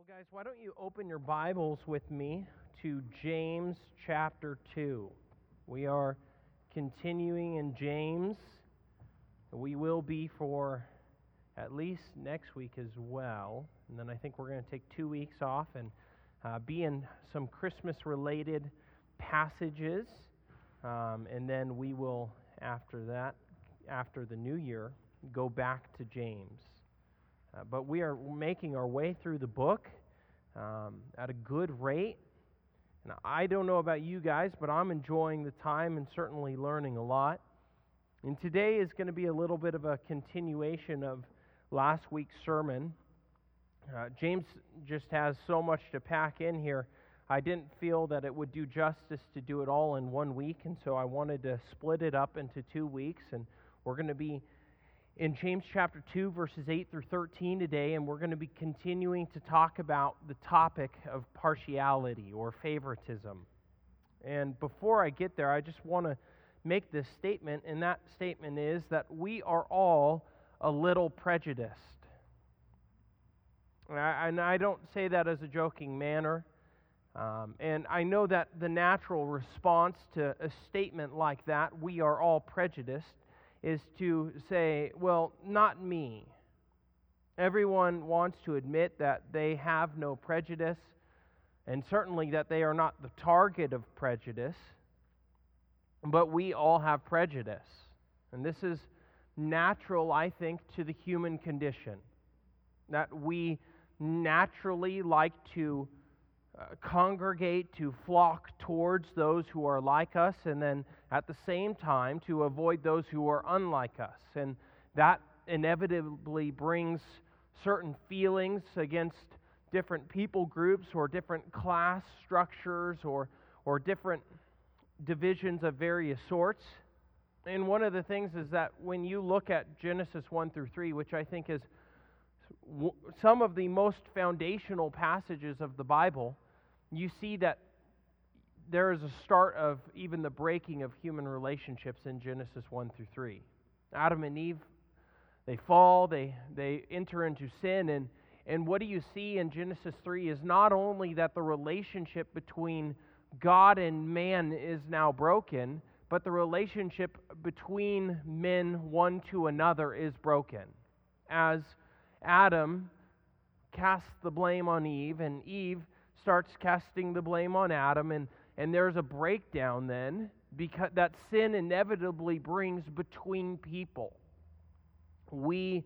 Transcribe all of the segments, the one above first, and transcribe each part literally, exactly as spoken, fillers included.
guys, why don't you open your Bibles with me to James chapter two. We are continuing in James. We will be for at least next week as well. And then I think we're going to take two weeks off and uh, be in some Christmas-related passages. Um, and then we will, after that, after the new year, go back to James. Uh, but we are making our way through the book um, at a good rate. And I don't know about you guys, but I'm enjoying the time and certainly learning a lot. And today is going to be a little bit of a continuation of last week's sermon. Uh, James just has so much to pack in here. I didn't feel that it would do justice to do it all in one week, and so I wanted to split it up into two weeks. And we're going to be in James chapter two, verses eight through thirteen today, and we're going to be continuing to talk about the topic of partiality or favoritism. And before I get there, I just want to make this statement, and that statement is that we are all a little prejudiced. And I don't say that as a joking manner. Um, and I know that the natural response to a statement like that, we are all prejudiced, is to say, well, not me. Everyone wants to admit that they have no prejudice, and certainly that they are not the target of prejudice, but we all have prejudice. And this is natural, I think, to the human condition, that we naturally like to uh, congregate, to flock towards those who are like us, and then at the same time to avoid those who are unlike us. And that inevitably brings certain feelings against different people groups or different class structures or, or different divisions of various sorts. And one of the things is that when you look at Genesis one through three, which I think is w- some of the most foundational passages of the Bible, you see that there is a start of even the breaking of human relationships in Genesis one through three. Adam and Eve, they fall, they, they enter into sin, and, and what do you see in Genesis three is not only that the relationship between God and man is now broken, but the relationship between men one to another is broken. As Adam casts the blame on Eve, and Eve starts casting the blame on Adam, and, and there's a breakdown then, because that sin inevitably brings between people. We,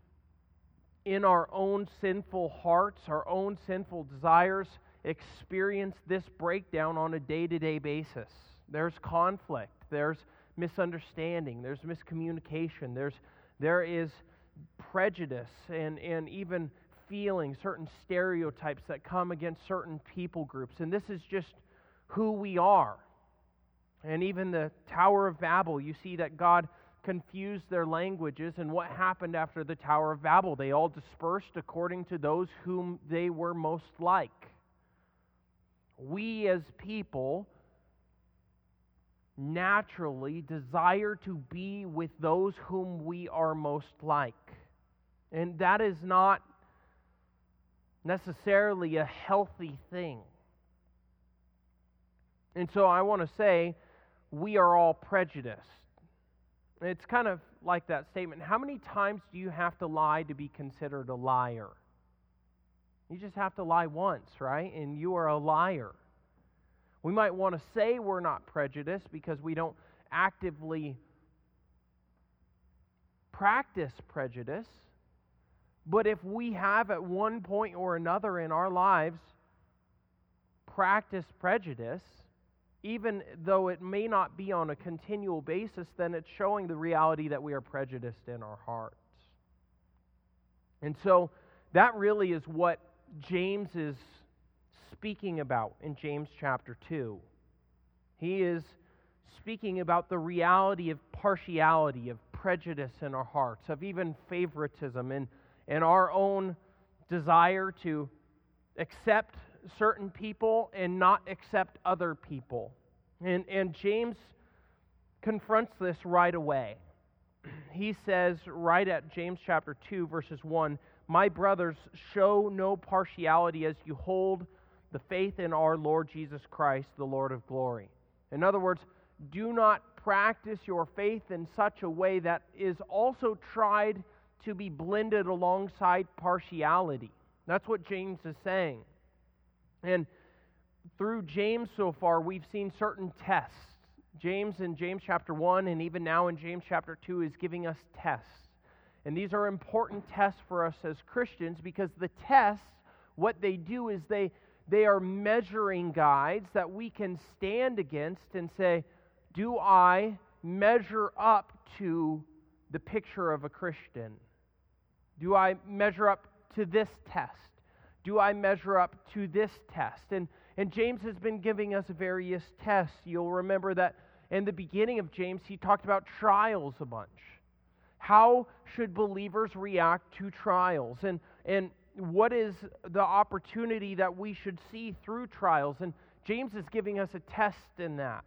in our own sinful hearts, our own sinful desires, experience this breakdown on a day-to-day basis. There's conflict, there's misunderstanding, there's miscommunication, there's there is prejudice and, and even feeling certain stereotypes that come against certain people groups. And this is just who we are. And even the Tower of Babel, you see that God confused their languages, and what happened after the Tower of Babel? They all dispersed according to those whom they were most like. We as people naturally desire to be with those whom we are most like. And that is not necessarily a healthy thing. And so I want to say we are all prejudiced. It's kind of like that statement. How many times do you have to lie to be considered a liar? You just have to lie once, right? And you are a liar. We might want to say we're not prejudiced because we don't actively practice prejudice. But if we have at one point or another in our lives practiced prejudice, even though it may not be on a continual basis, then it's showing the reality that we are prejudiced in our hearts. And so that really is what James is speaking about in James chapter two. He is speaking about the reality of partiality, of prejudice in our hearts, of even favoritism, and, and our own desire to accept certain people and not accept other people. And, and James confronts this right away. He says right at James chapter two, verses one, My brothers, show no partiality as you hold the faith in our Lord Jesus Christ, the Lord of glory. In other words, do not practice your faith in such a way that is also tried to be blended alongside partiality. That's what James is saying. And through James so far, we've seen certain tests. James in James chapter one, and even now in James chapter two, is giving us tests. And these are important tests for us as Christians, because the tests, what they do is they, they are measuring guides that we can stand against and say, do I measure up to the picture of a Christian? Do I measure up to this test? Do I measure up to this test? And, and James has been giving us various tests. You'll remember that in the beginning of James, he talked about trials a bunch. How should believers react to trials? And, and what is the opportunity that we should see through trials? And James is giving us a test in that,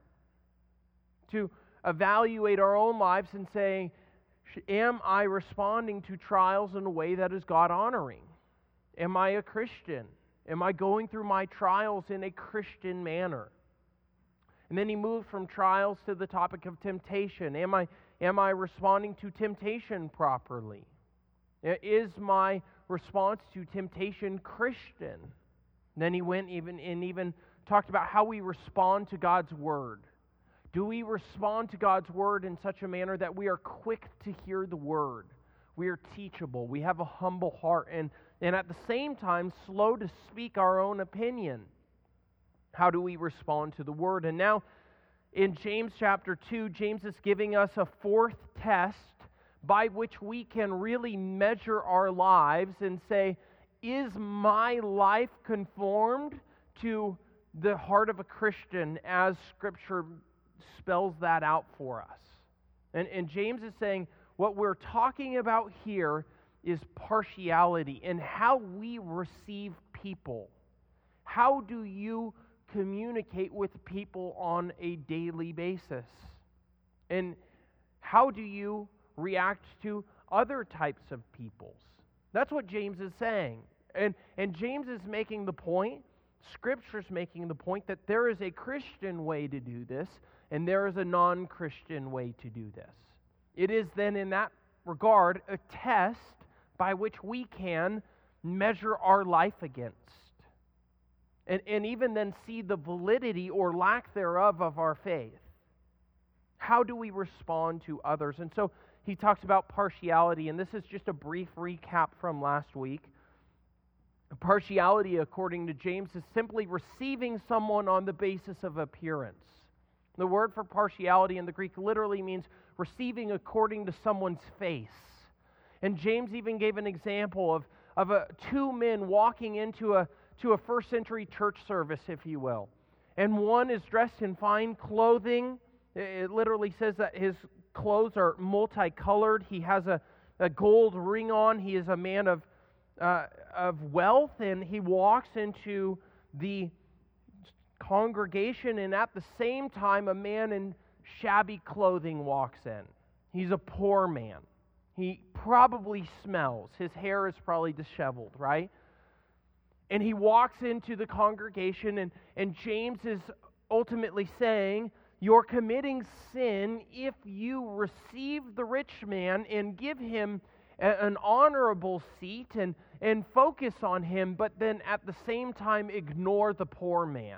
to evaluate our own lives and say, am I responding to trials in a way that is God-honoring? Am I a Christian? Am I going through my trials in a Christian manner? And then he moved from trials to the topic of temptation. Am I, am I responding to temptation properly? Is my response to temptation Christian? And then he went even and even talked about how we respond to God's Word. Do we respond to God's Word in such a manner that we are quick to hear the Word? We are teachable. We have a humble heart. And, and at the same time, slow to speak our own opinion. How do we respond to the Word? And now, in James chapter two, James is giving us a fourth test by which we can really measure our lives and say, is my life conformed to the heart of a Christian as Scripture spells that out for us? And, and James is saying what we're talking about here is partiality and how we receive people. How do you communicate with people on a daily basis? And how do you react to other types of peoples? That's what James is saying. And, and James is making the point, Scripture's making the point, that there is a Christian way to do this, and there is a non-Christian way to do this. It is then in that regard a test by which we can measure our life against. And, and even then see the validity or lack thereof of our faith. How do we respond to others? And so he talks about partiality, and this is just a brief recap from last week. Partiality, according to James, is simply receiving someone on the basis of appearance. The word for partiality in the Greek literally means receiving according to someone's face. And James even gave an example of, of a, two men walking into a to a first century church service, if you will. And one is dressed in fine clothing. It literally says that his clothes are multicolored. He has a, a gold ring on. He is a man of, uh, of wealth, and he walks into the congregation, and at the same time, a man in shabby clothing walks in. He's a poor man. He probably smells. His hair is probably disheveled, right? And he walks into the congregation, and, and James is ultimately saying, you're committing sin if you receive the rich man and give him a, an honorable seat and, and focus on him, but then at the same time ignore the poor man.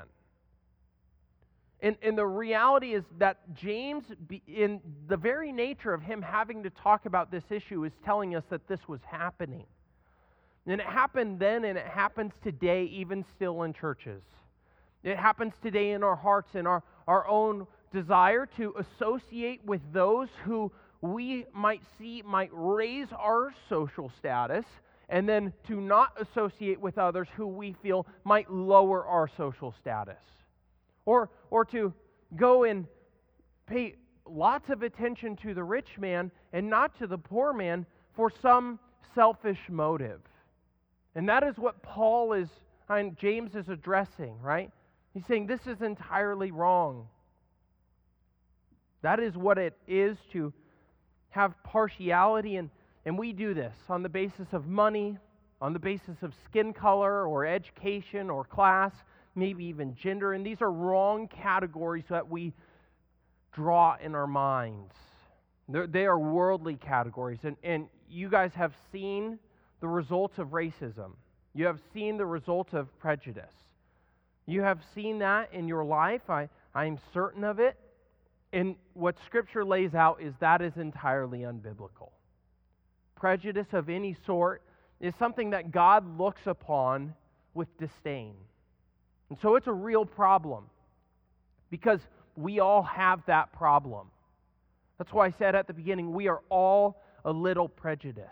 And, and the reality is that James, in the very nature of him having to talk about this issue, is telling us that this was happening. And it happened then, and it happens today, even still in churches. It happens today in our hearts, in our, our own desire to associate with those who we might see might raise our social status, and then to not associate with others who we feel might lower our social status. Or, or to go and pay lots of attention to the rich man and not to the poor man for some selfish motive. And that is what Paul is, and James is addressing, right? He's saying this is entirely wrong. That is what it is to have partiality, and, and we do this on the basis of money, on the basis of skin color or education or class, maybe even gender. And these are wrong categories that we draw in our minds. They're, they are worldly categories. And, and you guys have seen the results of racism. You have seen the results of prejudice. You have seen that in your life. I, I'm certain of it. And what Scripture lays out is that is entirely unbiblical. Prejudice of any sort is something that God looks upon with disdain. And so it's a real problem because we all have that problem. That's why I said at the beginning, we are all a little prejudiced.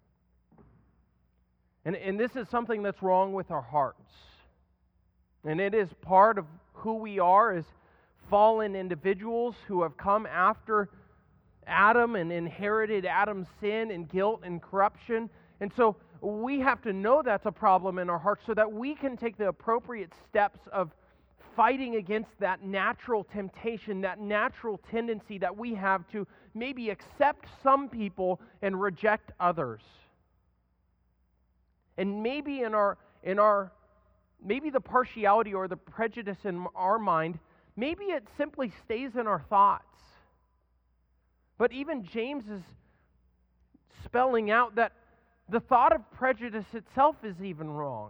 And, and this is something that's wrong with our hearts. And it is part of who we are as fallen individuals who have come after Adam and inherited Adam's sin and guilt and corruption. And so we have to know that's a problem in our hearts so that we can take the appropriate steps of fighting against that natural temptation, that natural tendency that we have to maybe accept some people and reject others. And maybe in our in our maybe the partiality or the prejudice in our mind, maybe it simply stays in our thoughts. But even James is spelling out that the thought of prejudice itself is even wrong.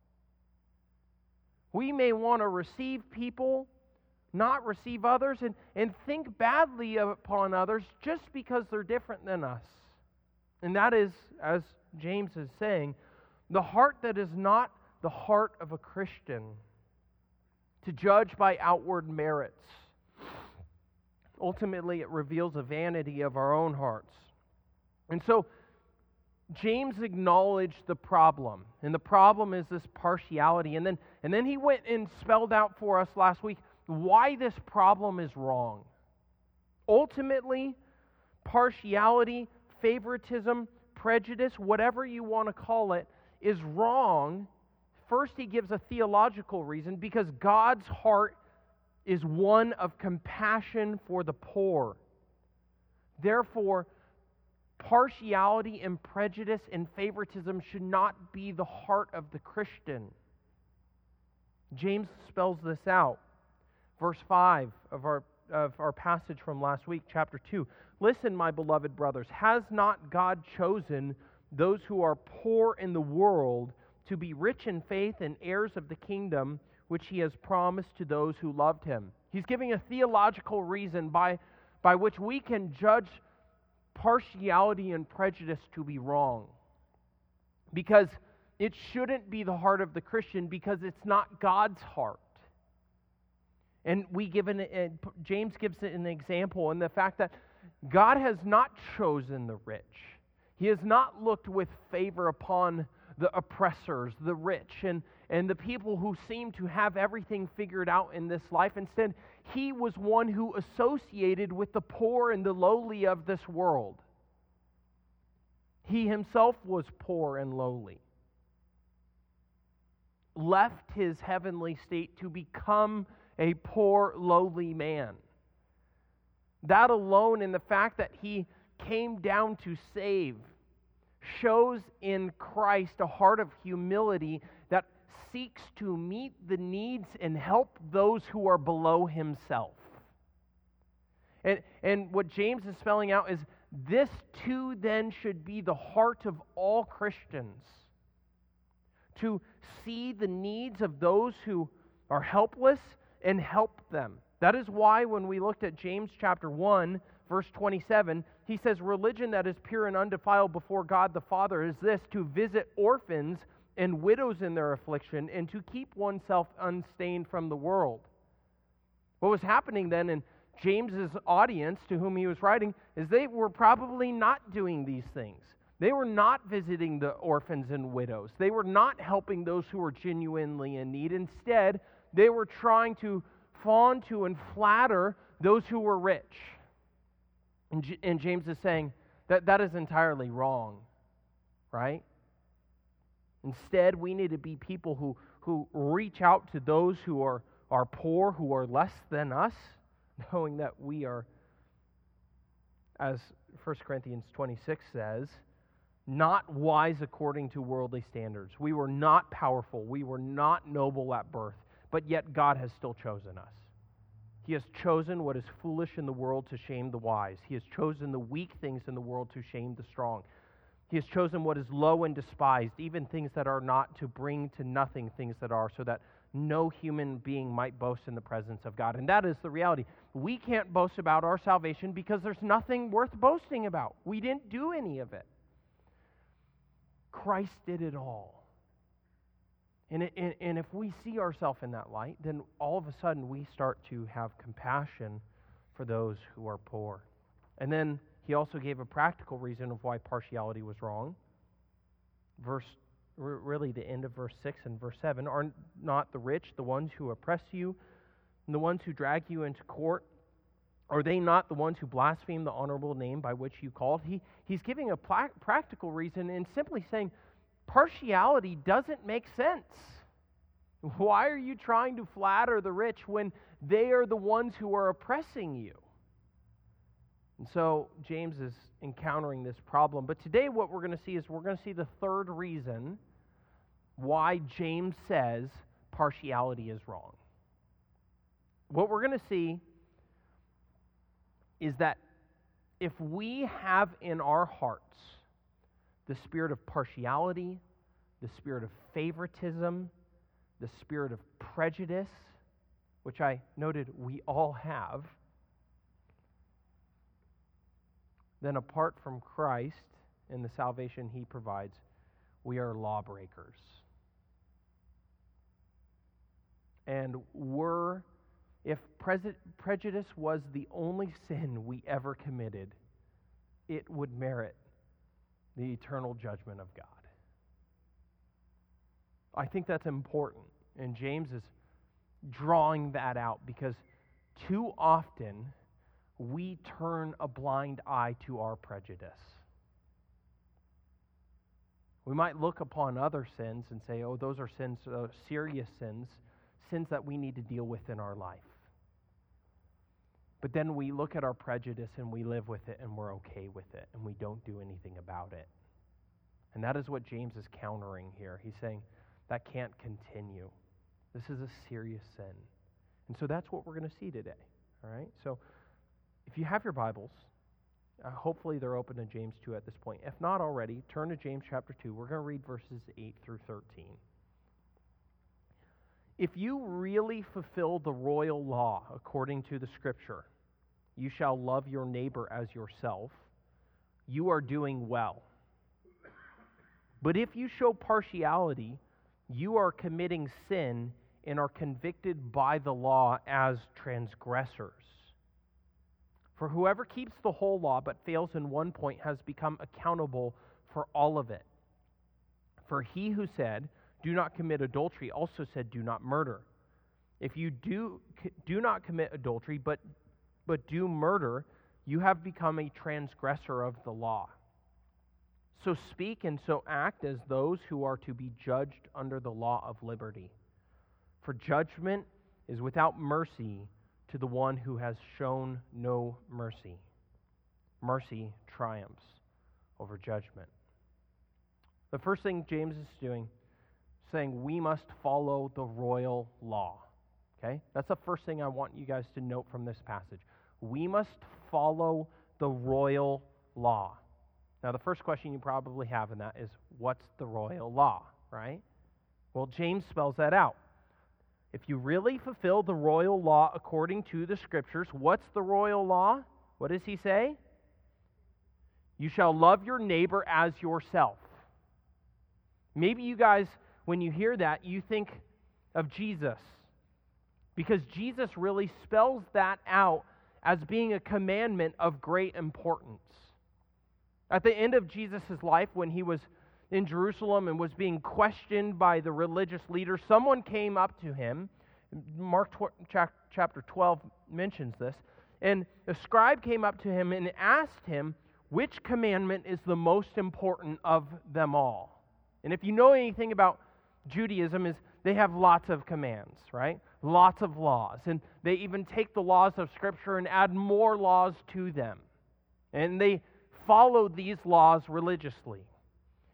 We may want to receive people, not receive others, and, and think badly upon others just because they're different than us. And that is, as James is saying, the heart that is not the heart of a Christian, to judge by outward merits. Ultimately, it reveals a vanity of our own hearts. And so, James acknowledged the problem, and the problem is this partiality. And then, and then he went and spelled out for us last week why this problem is wrong. Ultimately, partiality, favoritism, prejudice, whatever you want to call it, is wrong. First, he gives a theological reason, because God's heart is one of compassion for the poor. Therefore, partiality and prejudice and favoritism should not be the heart of the Christian. James spells this out. Verse five of our, of our passage from last week, chapter two. Listen, my beloved brothers, has not God chosen those who are poor in the world to be rich in faith and heirs of the kingdom which he has promised to those who loved him? He's giving a theological reason by, by which we can judge partiality and prejudice to be wrong. Because it shouldn't be the heart of the Christian, because it's not God's heart. And we give an, uh, James gives an example in the fact that God has not chosen the rich. He has not looked with favor upon the oppressors, the rich, and, and the people who seem to have everything figured out in this life. Instead, he was one who associated with the poor and the lowly of this world. He himself was poor and lowly. Left his heavenly state to become a poor, lowly man. That alone, in the fact that he came down to save, shows in Christ a heart of humility that seeks to meet the needs and help those who are below himself. And, and what James is spelling out is this too then should be the heart of all Christians. To see the needs of those who are helpless and help them. That is why when we looked at James chapter one, verse twenty-seven, he says, religion that is pure and undefiled before God the Father is this, to visit orphans and widows in their affliction, and to keep oneself unstained from the world. What was happening then in James's audience, to whom he was writing, is they were probably not doing these things. They were not visiting the orphans and widows. They were not helping those who were genuinely in need. Instead, they were trying to fawn to and flatter those who were rich. And, J- and James is saying that that is entirely wrong, right? Instead, we need to be people who, who reach out to those who are, are poor, who are less than us, knowing that we are, as First Corinthians twenty-six says, not wise according to worldly standards. We were not powerful. We were not noble at birth, but yet God has still chosen us. He has chosen what is foolish in the world to shame the wise. He has chosen the weak things in the world to shame the strong. He has chosen what is low and despised, even things that are not, to bring to nothing things that are, so that no human being might boast in the presence of God. And that is the reality. We can't boast about our salvation because there's nothing worth boasting about. We didn't do any of it. Christ did it all. And, it, and, and if we see ourselves in that light, then all of a sudden we start to have compassion for those who are poor. And then he also gave a practical reason of why partiality was wrong. Verse, really the end of verse six and verse seven, are not the rich the ones who oppress you, and the ones who drag you into court? Are they not the ones who blaspheme the honorable name by which you called? He, he's giving a pla- practical reason and simply saying, partiality doesn't make sense. Why are you trying to flatter the rich when they are the ones who are oppressing you? And so James is encountering this problem. But today what we're going to see is we're going to see the third reason why James says partiality is wrong. What we're going to see is that if we have in our hearts the spirit of partiality, the spirit of favoritism, the spirit of prejudice, which I noted we all have, then apart from Christ and the salvation he provides, we are lawbreakers. And we're, if pre- prejudice was the only sin we ever committed, it would merit the eternal judgment of God. I think that's important, and James is drawing that out because too often we turn a blind eye to our prejudice. We might look upon other sins and say, oh, those are sins, uh, serious sins, sins that we need to deal with in our life. But then we look at our prejudice and we live with it and we're okay with it and we don't do anything about it. And that is what James is countering here. He's saying that can't continue. This is a serious sin. And so that's what we're going to see today. All right? So if you have your Bibles, uh, hopefully they're open to James two at this point. If not already, turn to James chapter two. We're going to read verses eight through thirteen. If you really fulfill the royal law according to the Scripture, you shall love your neighbor as yourself, you are doing well. But if you show partiality, you are committing sin and are convicted by the law as transgressors. For whoever keeps the whole law but fails in one point has become accountable for all of it. For he who said, "Do not commit adultery," also said, "Do not murder." If you do do not commit adultery but but do murder, you have become a transgressor of the law. So speak and so act as those who are to be judged under the law of liberty. For judgment is without mercy to the one who has shown no mercy. Mercy triumphs over judgment. The first thing James is doing, saying we must follow the royal law. Okay? That's the first thing I want you guys to note from this passage. We must follow the royal law. Now, the first question you probably have in that is, what's the royal law, right? Well, James spells that out. If you really fulfill the royal law according to the Scriptures, what's the royal law? What does he say? You shall love your neighbor as yourself. Maybe you guys, when you hear that, you think of Jesus, because Jesus really spells that out as being a commandment of great importance. At the end of Jesus' life, when he was in Jerusalem and was being questioned by the religious leaders, someone came up to him. Mark chapter twelve mentions this. And a scribe came up to him and asked him, which commandment is the most important of them all? And if you know anything about Judaism, is they have lots of commands, right? Lots of laws. And they even take the laws of Scripture and add more laws to them. And they follow these laws religiously.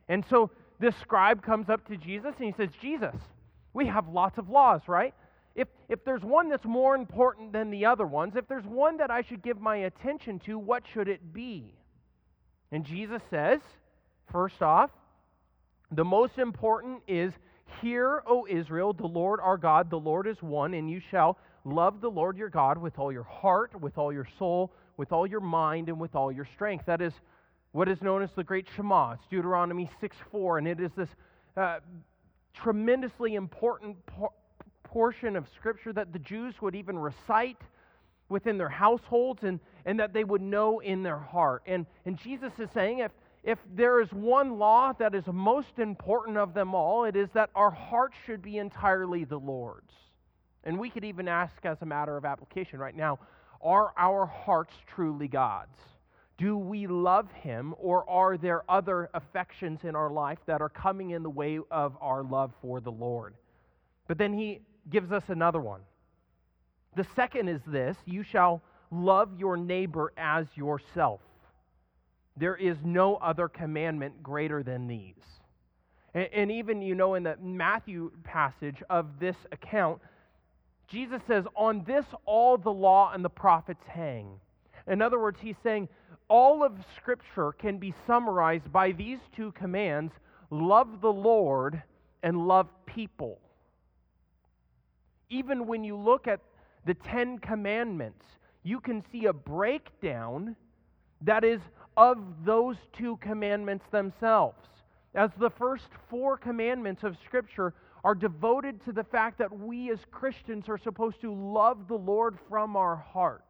And so this scribe comes up to Jesus and he says, Jesus, we have lots of laws, right? If, if there's one that's more important than the other ones, if there's one that I should give my attention to, what should it be? And Jesus says, first off, the most important is, Hear, O Israel, the Lord our God, the Lord is one, and you shall love the Lord your God with all your heart, with all your soul, with all your mind, and with all your strength. That is what is known as the Great Shema. It's Deuteronomy six four, and it is this uh, tremendously important por- portion of Scripture that the Jews would even recite within their households and, and that they would know in their heart. And, and Jesus is saying, if If there is one law that is most important of them all, it is that our heart should be entirely the Lord's. And we could even ask as a matter of application right now, are our hearts truly God's? Do we love Him, or are there other affections in our life that are coming in the way of our love for the Lord? But then He gives us another one. The second is this, you shall love your neighbor as yourself. There is no other commandment greater than these. And, and even, you know, in the Matthew passage of this account, Jesus says, on this all the law and the prophets hang. In other words, He's saying all of Scripture can be summarized by these two commands, love the Lord and love people. Even when you look at the Ten Commandments, you can see a breakdown that is of those two commandments themselves. As the first four commandments of Scripture are devoted to the fact that we as Christians are supposed to love the Lord from our heart.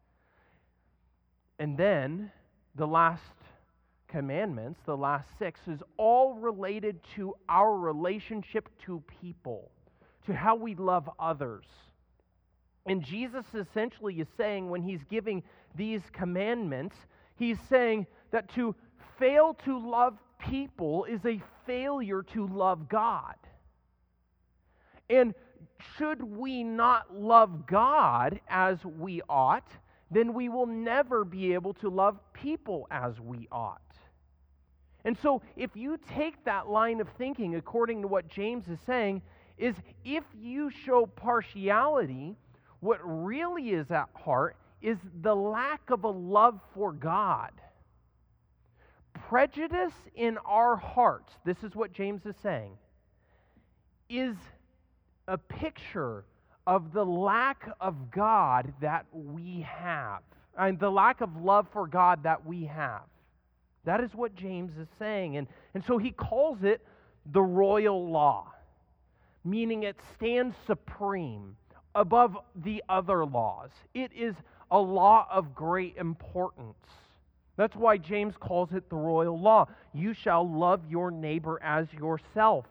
And then the last commandments, the last six, is all related to our relationship to people, to how we love others. And Jesus essentially is saying, when He's giving these commandments, He's saying that to fail to love people is a failure to love God. And should we not love God as we ought, then we will never be able to love people as we ought. And so if you take that line of thinking according to what James is saying, is if you show partiality, what really is at heart is the lack of a love for God. Prejudice in our hearts, this is what James is saying, is a picture of the lack of God that we have, and the lack of love for God that we have. That is what James is saying. And, and so he calls it the royal law, meaning it stands supreme above the other laws. It is a law of great importance. That's why James calls it the royal law. You shall love your neighbor as yourself.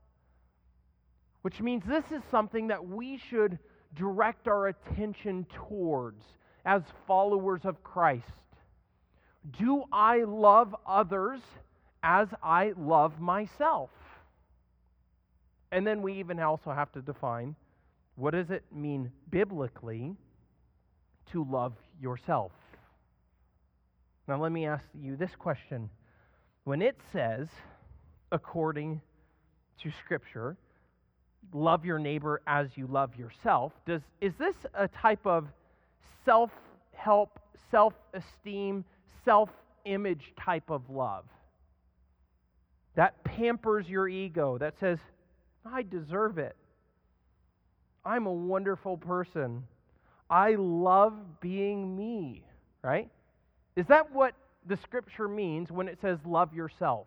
Which means this is something that we should direct our attention towards as followers of Christ. Do I love others as I love myself? And then we even also have to define, what does it mean biblically to love yourself? Now let me ask you this question. When it says, according to Scripture, love your neighbor as you love yourself, does is this a type of self-help, self-esteem, self-image type of love that pampers your ego, that says, I deserve it, I'm a wonderful person, I love being me, right? Is that what the Scripture means when it says love yourself?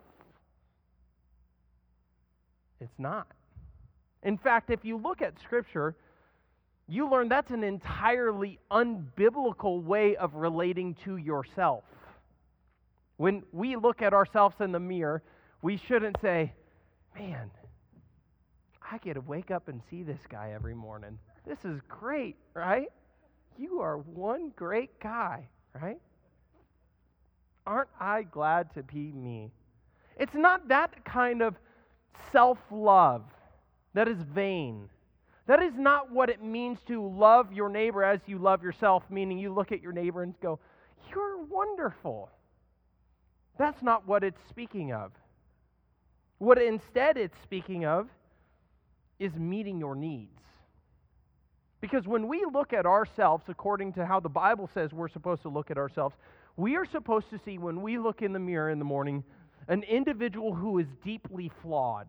It's not. In fact, if you look at Scripture, you learn that's an entirely unbiblical way of relating to yourself. When we look at ourselves in the mirror, we shouldn't say, man, I get to wake up and see this guy every morning. This is great, right? You are one great guy, right? Aren't I glad to be me? It's not that kind of self-love that is vain. That is not what it means to love your neighbor as you love yourself, meaning you look at your neighbor and go, you're wonderful. That's not what it's speaking of. What instead it's speaking of is meeting your needs. Because when we look at ourselves, according to how the Bible says we're supposed to look at ourselves, we are supposed to see, when we look in the mirror in the morning, an individual who is deeply flawed,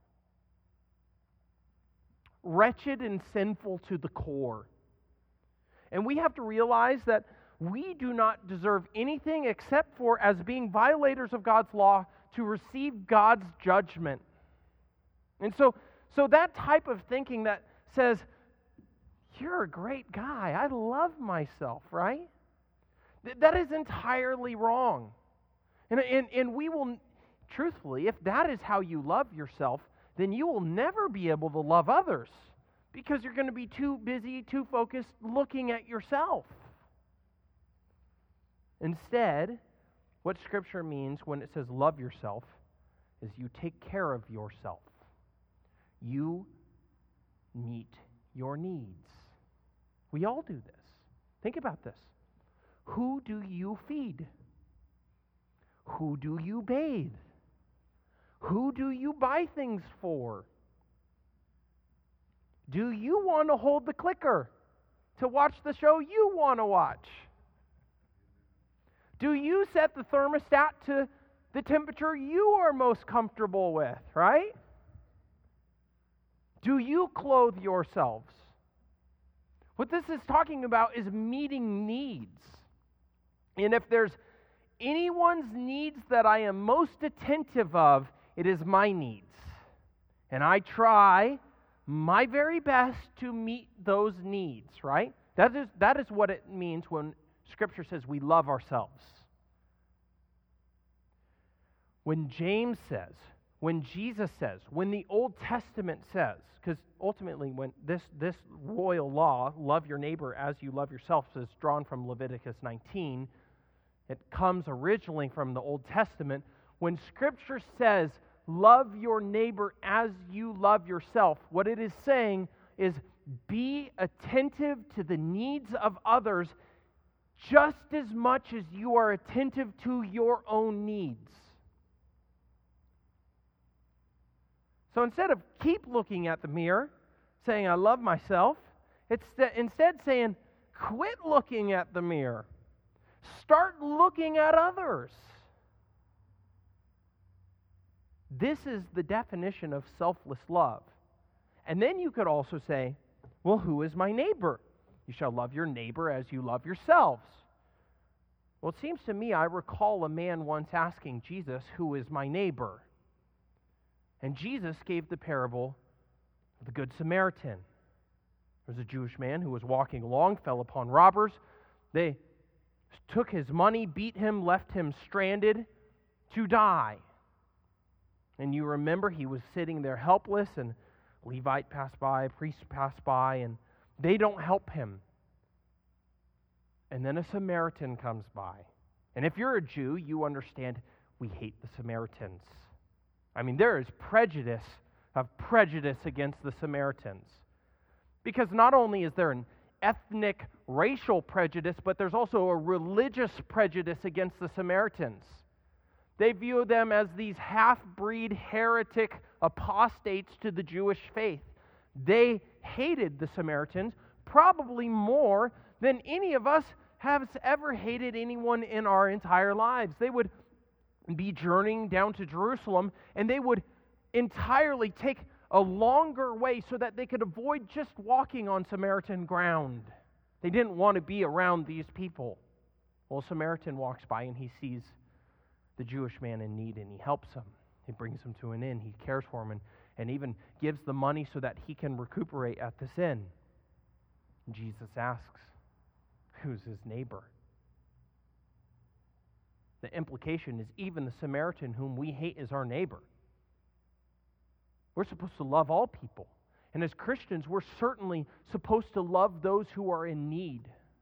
wretched and sinful to the core. And we have to realize that we do not deserve anything except for, as being violators of God's law, to receive God's judgment. And so, so that type of thinking that says, you're a great guy, I love myself, right? Th- that is entirely wrong. And, and, and we will, truthfully, if that is how you love yourself, then you will never be able to love others, because you're going to be too busy, too focused looking at yourself. Instead, what Scripture means when it says love yourself is you take care of yourself. You meet your needs. We all do this. Think about this. Who do you feed? Who do you bathe? Who do you buy things for? Do you want to hold the clicker to watch the show you want to watch? Do you set the thermostat to the temperature you are most comfortable with, right? Do you clothe yourselves? What this is talking about is meeting needs. And if there's anyone's needs that I am most attentive of, it is my needs. And I try my very best to meet those needs, right? That is, that is what it means when Scripture says we love ourselves. When James says, when Jesus says, when the Old Testament says, because ultimately when this, this royal law, love your neighbor as you love yourself, is drawn from Leviticus nineteen, it comes originally from the Old Testament. When Scripture says, love your neighbor as you love yourself, what it is saying is be attentive to the needs of others just as much as you are attentive to your own needs. So instead of keep looking at the mirror, saying, I love myself, it's instead saying, quit looking at the mirror. Start looking at others. This is the definition of selfless love. And then you could also say, well, who is my neighbor? You shall love your neighbor as you love yourselves. Well, it seems to me I recall a man once asking Jesus, who is my neighbor? And Jesus gave the parable of the Good Samaritan. There was a Jewish man who was walking along, fell upon robbers. They took his money, beat him, left him stranded to die. And you remember he was sitting there helpless, and a Levite passed by, a priest passed by, and they don't help him. And then a Samaritan comes by. And if you're a Jew, you understand we hate the Samaritans. I mean, there is prejudice of prejudice against the Samaritans. Because not only is there an ethnic, racial prejudice, but there's also a religious prejudice against the Samaritans. They view them as these half-breed, heretic apostates to the Jewish faith. They hated the Samaritans probably more than any of us has ever hated anyone in our entire lives. They would be journeying down to Jerusalem, and they would entirely take a longer way so that they could avoid just walking on Samaritan ground. They didn't want to be around these people. Well, a Samaritan walks by and he sees the Jewish man in need, and he helps him. He brings him to an inn. He cares for him, and, and even gives the money so that he can recuperate at this inn. Jesus asks, who's his neighbor? The implication is even the Samaritan whom we hate is our neighbor. We're supposed to love all people. And as Christians, we're certainly supposed to love those who are in need.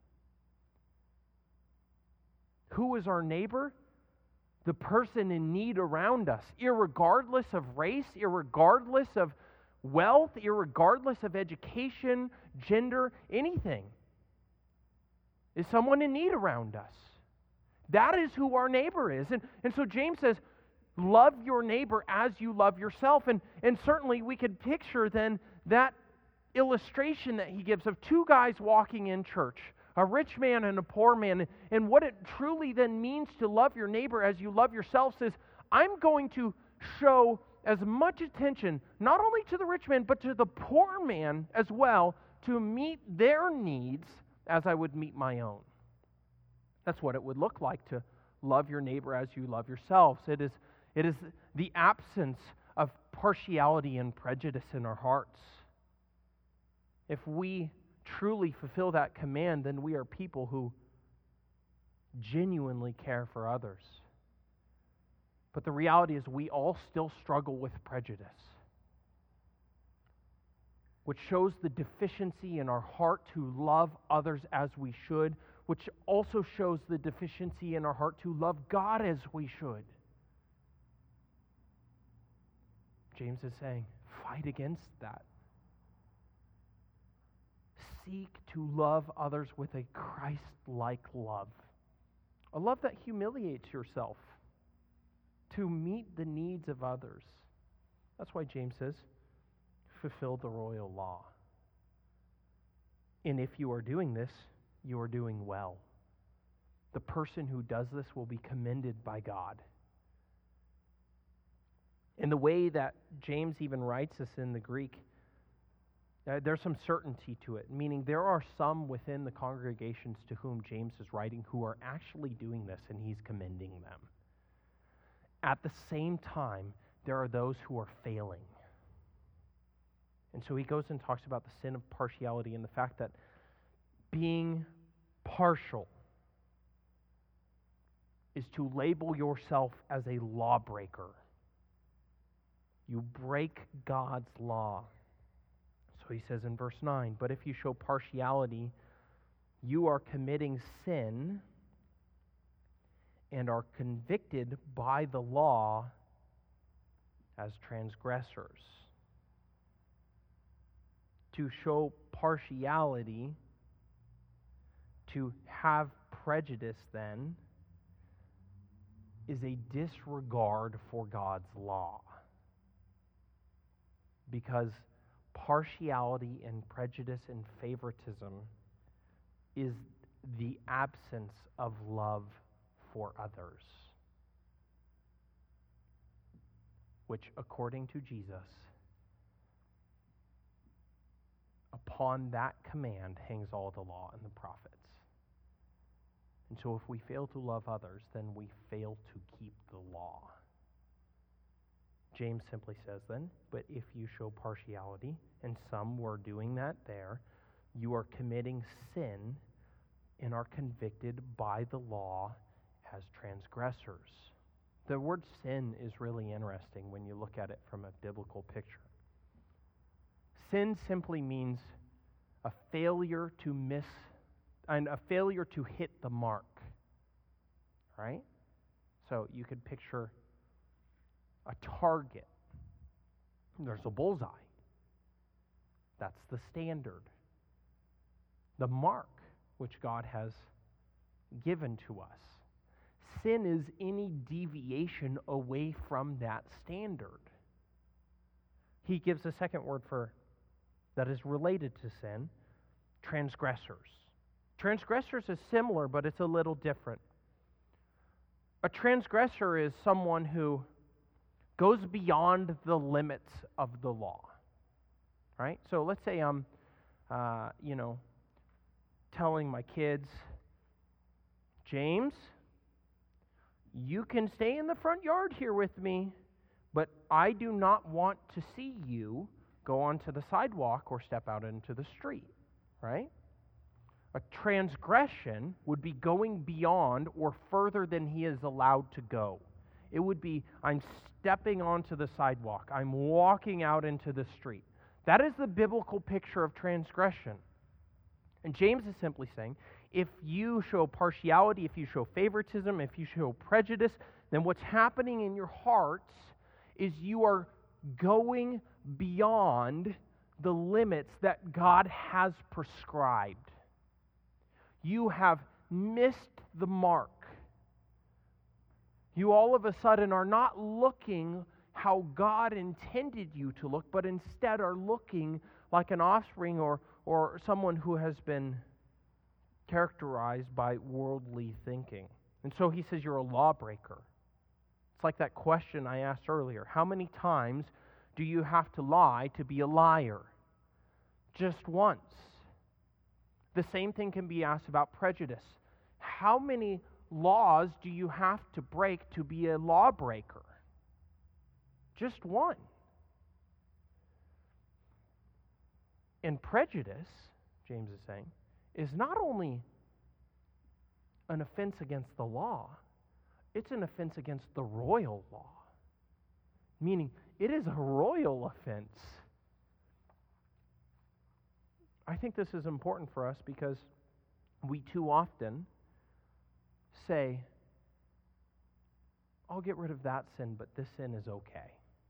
Who is our neighbor? The person in need around us, irregardless of race, irregardless of wealth, irregardless of education, gender, anything. Is someone in need around us? That is who our neighbor is. And, and so James says, love your neighbor as you love yourself. And, and certainly we could picture then that illustration that he gives of two guys walking in church, a rich man and a poor man. And what it truly then means to love your neighbor as you love yourself is, I'm going to show as much attention, not only to the rich man, but to the poor man as well, to meet their needs as I would meet my own. That's what it would look like to love your neighbor as you love yourselves. It is, it is the absence of partiality and prejudice in our hearts. If we truly fulfill that command, then we are people who genuinely care for others. But the reality is we all still struggle with prejudice, which shows the deficiency in our heart to love others as we should, which also shows the deficiency in our heart to love God as we should. James is saying, fight against that. Seek to love others with a Christ-like love, a love that humiliates yourself to meet the needs of others. That's why James says, fulfill the royal law. And if you are doing this, you are doing well. The person who does this will be commended by God. In the way that James even writes this in the Greek, uh, there's some certainty to it, meaning there are some within the congregations to whom James is writing who are actually doing this, and he's commending them. At the same time, there are those who are failing. And so he goes and talks about the sin of partiality and the fact that being partial is to label yourself as a lawbreaker. You break God's law. So he says in verse nine, but if you show partiality, you are committing sin and are convicted by the law as transgressors. To show partiality, to have prejudice then, is a disregard for God's law. Because partiality and prejudice and favoritism is the absence of love for others, which, according to Jesus, upon that command hangs all the law and the prophets. And so if we fail to love others, then we fail to keep the law. James simply says then, but if you show partiality, and some were doing that there, you are committing sin and are convicted by the law as transgressors. The word sin is really interesting when you look at it from a biblical picture. Sin simply means a failure to miss, and a failure to hit the mark, right? So you could picture a target. There's a bullseye. That's the standard. The mark which God has given to us. Sin is any deviation away from that standard. He gives a second word for that is related to sin, transgressors. Transgressors is similar, but it's a little different. A transgressor is someone who goes beyond the limits of the law, right? So let's say I'm, uh, you know, telling my kids, James, you can stay in the front yard here with me, but I do not want to see you go onto the sidewalk or step out into the street, right? A transgression would be going beyond or further than he is allowed to go. It would be, I'm stepping onto the sidewalk. I'm walking out into the street. That is the biblical picture of transgression. And James is simply saying, if you show partiality, if you show favoritism, if you show prejudice, then what's happening in your hearts is you are going beyond the limits that God has prescribed. You have missed the mark. You all of a sudden are not looking how God intended you to look, but instead are looking like an offspring or, or someone who has been characterized by worldly thinking. And so he says you're a lawbreaker. It's like that question I asked earlier. How many times do you have to lie to be a liar? Just once. The same thing can be asked about prejudice. How many laws do you have to break to be a lawbreaker? Just one. And prejudice, James is saying, is not only an offense against the law, it's an offense against the royal law. Meaning, it is a royal offense. I think this is important for us because we too often say, I'll get rid of that sin, but this sin is okay.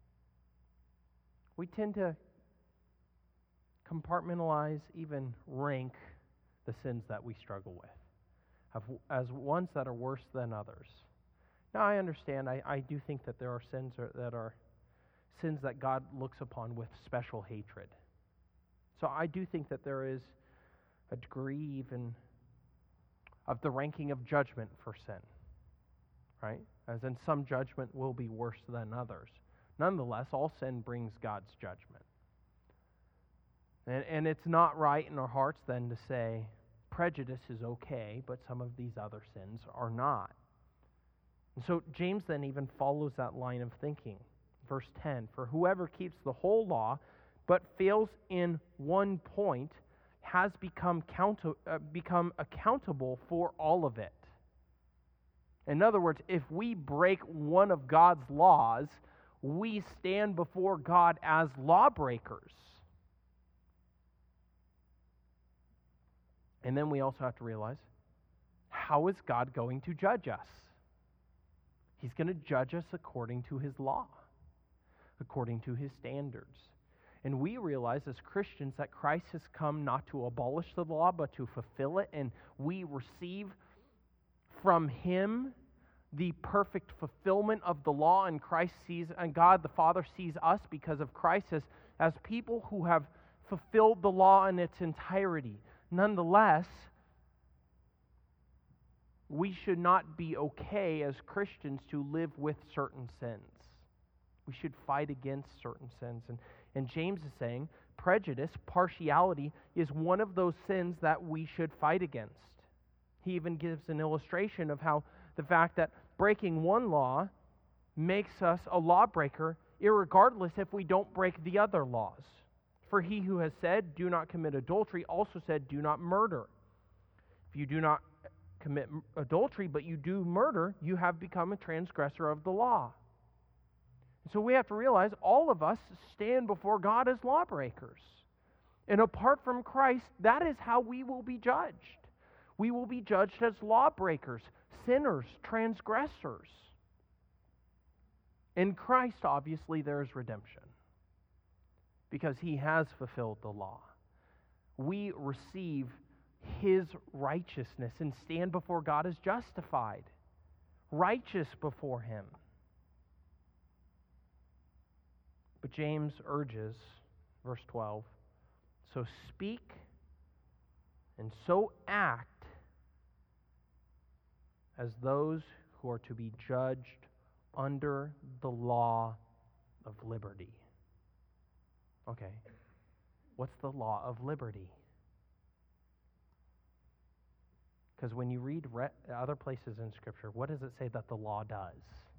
We tend to compartmentalize, even rank the sins that we struggle with as ones that are worse than others. Now, I understand, I, I do think that there are sins that are sins that God looks upon with special hatred. So I do think that there is a degree even of the ranking of judgment for sin, right? As in some judgment will be worse than others. Nonetheless, all sin brings God's judgment. And, and it's not right in our hearts then to say prejudice is okay, but some of these other sins are not. And so James then even follows that line of thinking. Verse ten, for whoever keeps the whole law but fails in one point has become count- uh, become accountable for all of it. In other words, if we break one of God's laws, we stand before God as lawbreakers. And then we also have to realize, how is God going to judge us? He's going to judge us according to his law, according to his standards. And we realize as Christians that Christ has come not to abolish the law, but to fulfill it. And we receive from him the perfect fulfillment of the law. And Christ sees, and God the Father sees us because of Christ as, as people who have fulfilled the law in its entirety. Nonetheless, we should not be okay as Christians to live with certain sins. We should fight against certain sins. And, and James is saying prejudice, partiality, is one of those sins that we should fight against. He even gives an illustration of how the fact that breaking one law makes us a lawbreaker, irregardless if we don't break the other laws. For he who has said, do not commit adultery, also said, do not murder. If you do not commit adultery, but you do murder, you have become a transgressor of the law. So we have to realize all of us stand before God as lawbreakers. And apart from Christ, that is how we will be judged. We will be judged as lawbreakers, sinners, transgressors. In Christ, obviously, there is redemption because he has fulfilled the law. We receive his righteousness and stand before God as justified, righteous before him. But James urges, verse twelve, so speak and so act as those who are to be judged under the law of liberty. Okay, what's the law of liberty? Because when you read re- other places in Scripture, what does it say that the law does?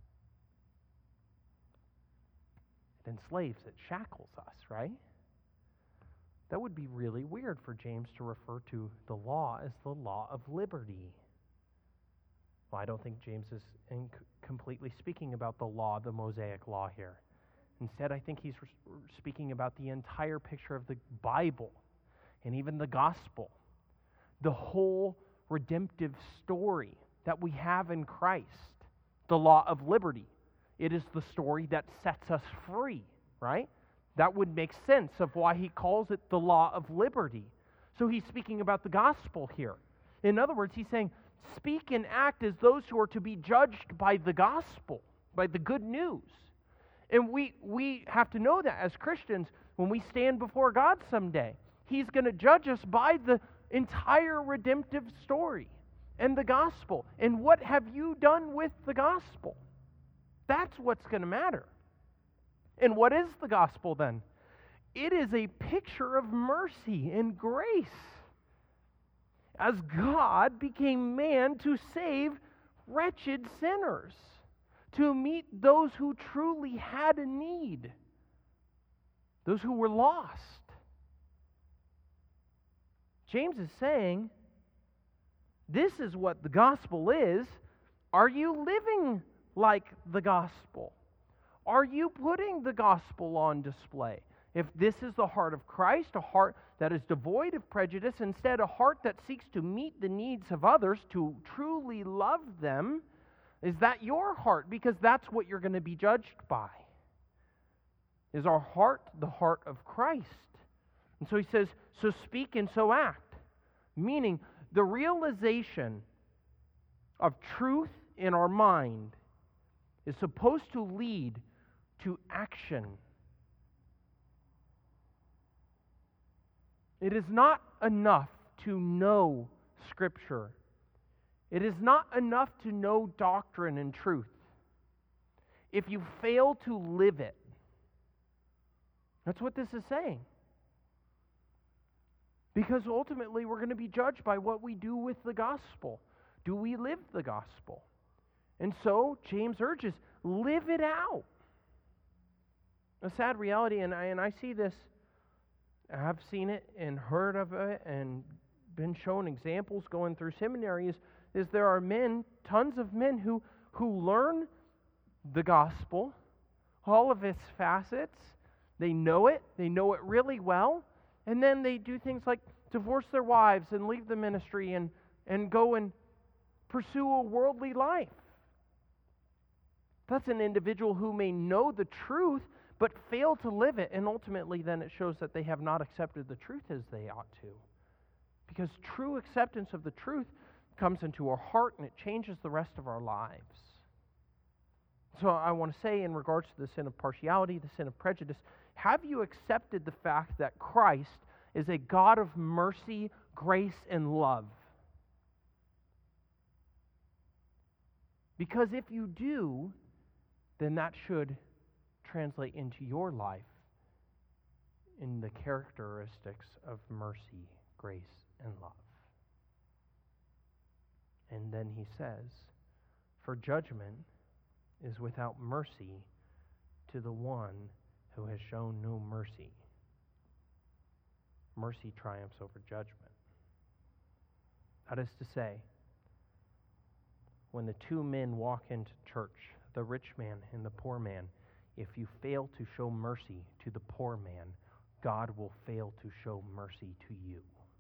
It enslaves, it shackles us, right? That would be really weird for James to refer to the law as the law of liberty. Well, I don't think James is in completely speaking about the law, the Mosaic law here. Instead, I think he's re- speaking about the entire picture of the Bible and even the gospel. The whole redemptive story that we have in Christ, the law of liberty. It is the story that sets us free, right? That would make sense of why he calls it the law of liberty. So he's speaking about the gospel here. In other words, he's saying speak and act as those who are to be judged by the gospel, by the good news. And we, we have to know that as Christians, when we stand before God someday, He's going to judge us by the entire redemptive story and the gospel. And what have you done with the gospel? That's what's going to matter. And what is the gospel then? It is a picture of mercy and grace, as God became man to save wretched sinners, to meet those who truly had a need, those who were lost. James is saying, this is what the gospel is. Are you living like the gospel? Are you putting the gospel on display? If this is the heart of Christ, a heart that is devoid of prejudice, instead a heart that seeks to meet the needs of others, to truly love them, is that your heart? Because that's what you're going to be judged by. Is our heart the heart of Christ? And so he says, so speak and so act. Meaning, the realization of truth in our mind is supposed to lead to action. It is not enough to know Scripture. It is not enough to know doctrine and truth. If you fail to live it, that's what this is saying. Because ultimately we're going to be judged by what we do with the gospel. Do we live the gospel? And so James urges, live it out. A sad reality, and I, and I see this, I've seen it and heard of it and been shown examples going through seminaries, is there are men, tons of men who, who learn the gospel, all of its facets. They know it, they know it really well, and then they do things like divorce their wives and leave the ministry and, and go and pursue a worldly life. That's an individual who may know the truth, but fail to live it, and ultimately then it shows that they have not accepted the truth as they ought to. Because true acceptance of the truth comes into our heart, and it changes the rest of our lives. So I want to say, in regards to the sin of partiality, the sin of prejudice, have you accepted the fact that Christ is a God of mercy, grace, and love? Because if you do, then that should translate into your life in the characteristics of mercy, grace, and love. And then he says, for judgment is without mercy to the one who has shown no mercy. Mercy triumphs over judgment. That is to say, when the two men walk into church, the rich man and the poor man, if you fail to show mercy to the poor man, God will fail to show mercy to you.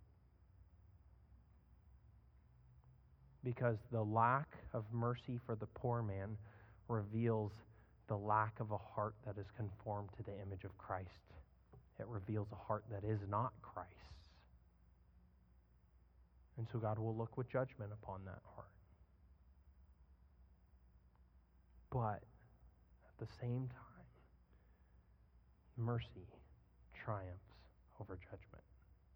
Because the lack of mercy for the poor man reveals the lack of a heart that is conformed to the image of Christ. It reveals a heart that is not Christ's. And so God will look with judgment upon that heart. But at the same time, mercy triumphs over judgment.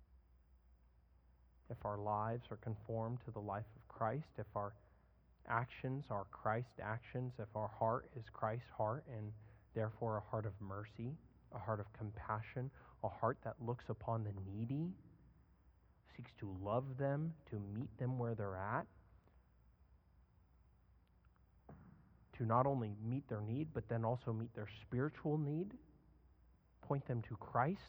If our lives are conformed to the life of Christ, if our actions are Christ actions, if our heart is Christ's heart, and therefore a heart of mercy, a heart of compassion, a heart that looks upon the needy, seeks to love them, to meet them where they're at, to not only meet their need, but then also meet their spiritual need, point them to Christ,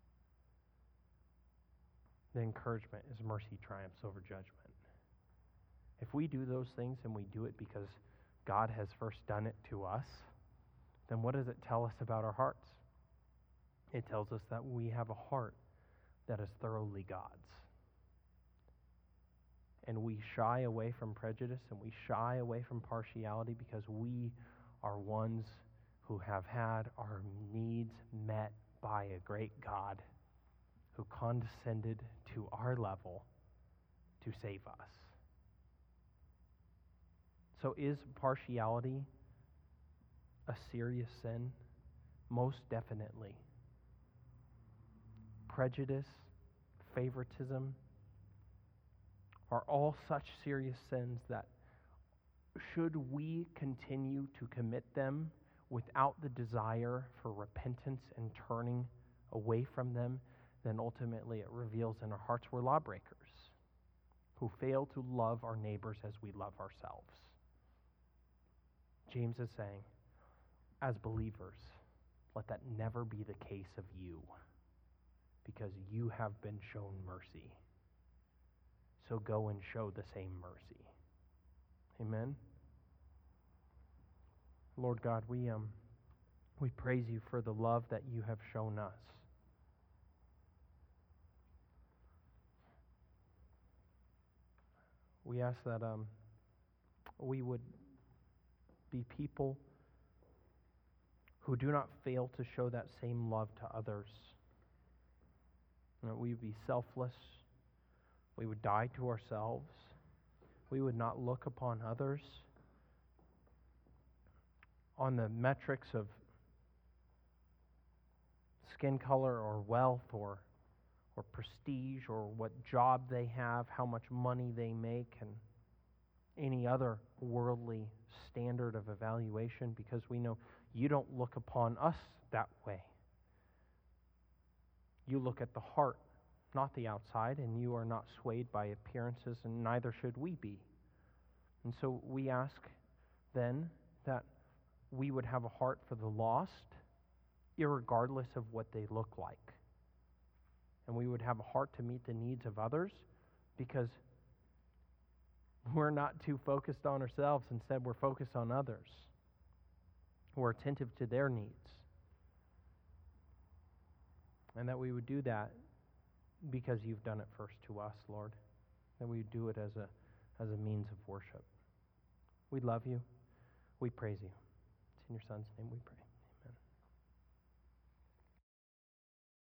the encouragement is mercy triumphs over judgment. If we do those things and we do it because God has first done it to us, then what does it tell us about our hearts? It tells us that we have a heart that is thoroughly God's. And we shy away from prejudice and we shy away from partiality because we are ones who have had our needs met by a great God who condescended to our level to save us. So is partiality a serious sin? Most definitely. Prejudice, favoritism are all such serious sins that should we continue to commit them without the desire for repentance and turning away from them, then ultimately it reveals in our hearts we're lawbreakers who fail to love our neighbors as we love ourselves. James is saying, as believers, let that never be the case of you, because you have been shown mercy. So go and show the same mercy. Amen. Lord God, we um we praise you for the love that you have shown us. We ask that um we would be people who do not fail to show that same love to others. That we would be selfless. We would die to ourselves. We would not look upon others on the metrics of skin color or wealth or or prestige or what job they have, how much money they make, and any other worldly standard of evaluation, because we know you don't look upon us that way. You look at the heart, not the outside, and you are not swayed by appearances, and neither should we be. And so we ask then that we would have a heart for the lost, irregardless of what they look like. And we would have a heart to meet the needs of others, because we're not too focused on ourselves. Instead, we're focused on others. We're attentive to their needs. And that we would do that because you've done it first to us, Lord. That we would do it as a, as a means of worship. We love you. We praise you. It's in your Son's name we pray.